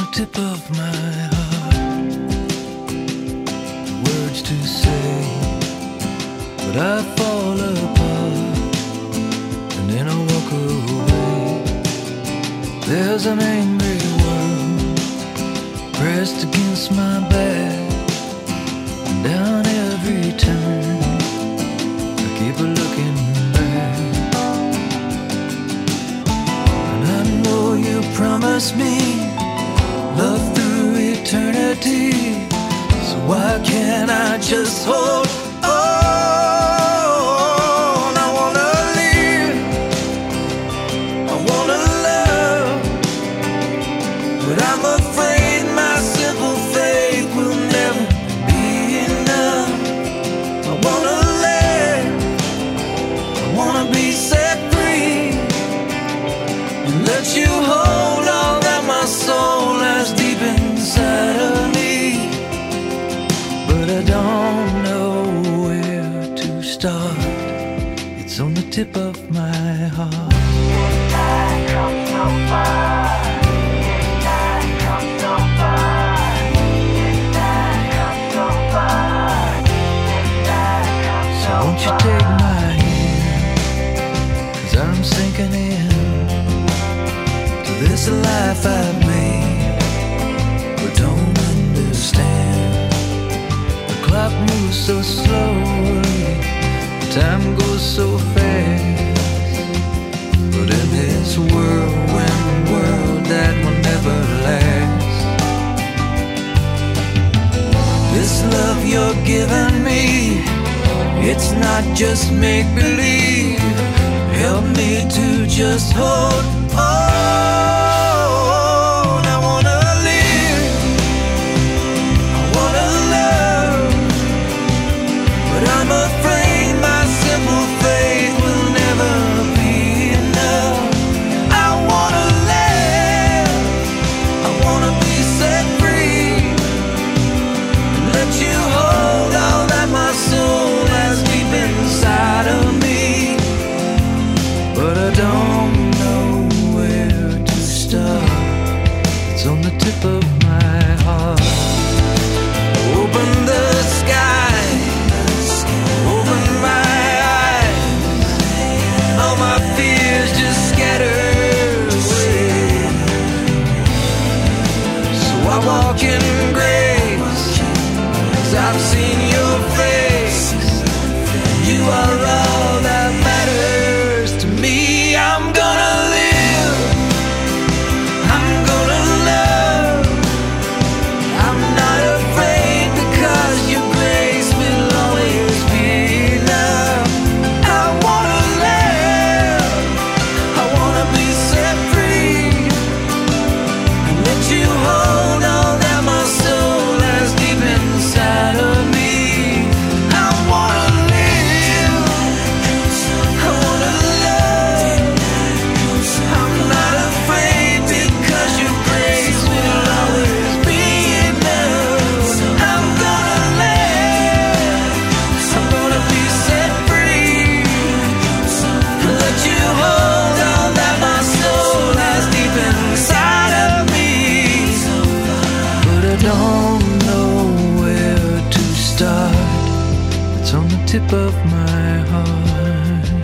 tip of my heart. Words to say, but I fall apart, and then I walk away. There's an angry world pressed against my back, and down every turn I keep a looking back. And I know you promised me love through eternity, so why can't I just hold on? I wanna live, I wanna love, but I'm afraid my simple faith will never be enough. I wanna live, I wanna be set free, and let you hold all that my soul has deep inside of me. But I don't know where to start. It's on the tip of my heart. So won't you take my hand, 'cause I'm sinking in to this life I've made, but don't understand. The clock moves so slowly, time goes so fast, but in this whirlwind world that will never last, this love you're giving me, it's not just make-believe. Help me to just hold on. I wanna live, I wanna love, but I'm afraid my simple faith will never be enough. I wanna live, I wanna be set free, and let you hold all that my soul has deep inside of me. But I don't know where to start. It's on the tip of my heart. Open the sky, open my eyes, all my fears just scatter away. So I walk in grace, 'cause I've seen your face. You are all that matters to me. I'm gonna live, I'm gonna love, I'm not afraid, because your grace will always be enough. I wanna live, I wanna be set free, and let you hold all that my soul has deep inside of me. I wanna live, I wanna love, I'm not afraid, because your grace will always be enough. I'm gonna live, I'm gonna be set free, let you hold all that my soul has deep inside of me. But I don't know where to start. It's on the tip of my heart.